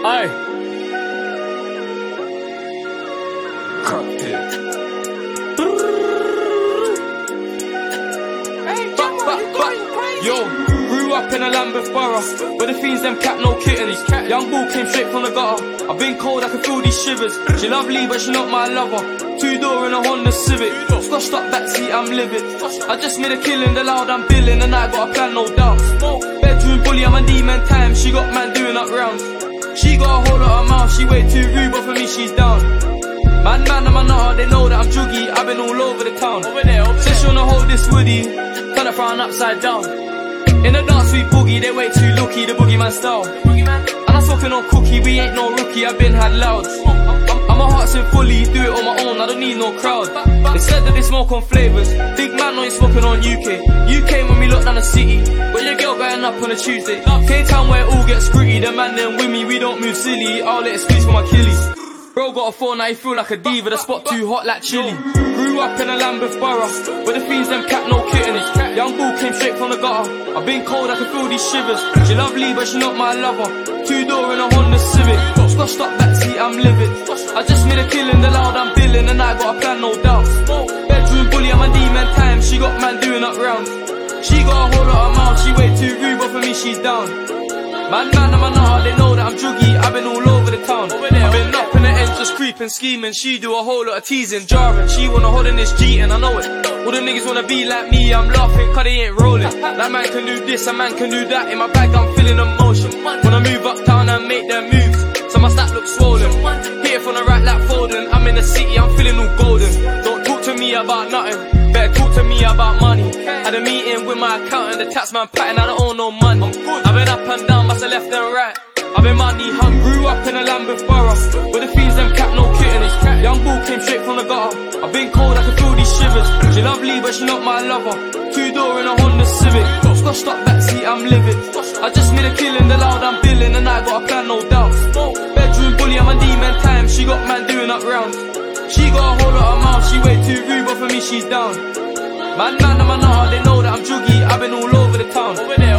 Aye. Cracked it. Yo, grew up in a Lambeth borough, where the fiends them cap no kittens. Young bull came straight from the gutter. I've been cold, I can feel these shivers. She lovely, but she not my lover. 2-door in a Honda Civic, scotched up backseat, I'm livid. I just made a killing, the loud I'm billing, and I got a plan, no doubt. Bedroom bully, I'm a demon time. She got man doing up rounds. She got a whole lot of mouth, she way too rude, but for me she's down. Man, I'm a nutter, they know that I'm juggy. I've been all over the town. Says she wanna hold this woody, turn it round upside down. In the dance we boogie, they way too lucky, the boogeyman style. And I'm smoking on cookie, we ain't no rookie, I've been had louds. I'm a heart in fully, do it on my own, I don't need no crowd. They said that they smoke on flavours, big man ain't smoking on UK. UK when we lock down the city, but your girl going up on a Tuesday. K-Town where it all gets gritty, the man them with me, we don't move silly. I'll let it squeeze for my killies. Bro got a phone, now he feel like a diva, the spot too hot like chili. Grew up in a Lambeth borough, where the fiends them cat no kittens. Young bull came straight from the gutter. I've been cold, I can feel these shivers. She lovely, but she not my lover. 2-door in a Honda Civic, scotched up backseat, I'm livid. I just made a killing, the loud I'm billing, and I got a plan, no doubt. Bedroom bully, I'm a demon time. She got man doing up rounds. She got a whole lot of mouth, she way too rude, but for me she's down. Man, I'm a nutter, they know that I'm juggy. I've been all over the town. I've been up in the ends, just creeping, scheming. She do a whole lot of teasing, jarring. She wanna hold in this cheating, I know it. All the niggas wanna be like me, I'm laughing, cause they ain't rolling. That man can do this, a man can do that. In my bag, I'm feeling emotion. Wanna move uptown and make them moves, so my stats look swollen. Here from the right like Foden, I'm in the city, I'm feeling all golden. Don't talk to me about nothing, better talk to me about money. Had a meeting with my accountant, the tax man patting, I don't owe no money. I've been up and down, bust a left and right. I've been money hung, grew up in a Lambeth borough, where the fiends them cap no kittens. Young bull came straight from the gutter. I've been cold, I can feel these shivers. She lovely, but she not my lover. 2-door in a Honda Civic, scotched up backseat, I'm livid. I just made a killing, the loud I'm billing, and I got a plan, no doubt. Bedroom bully, I'm a demon time. She got man doing up rounds. She got a whole lot of mouth, she way too rude, but for me she's down. Man, I'm a nutter, they know that I'm juggy. I've been all over the town.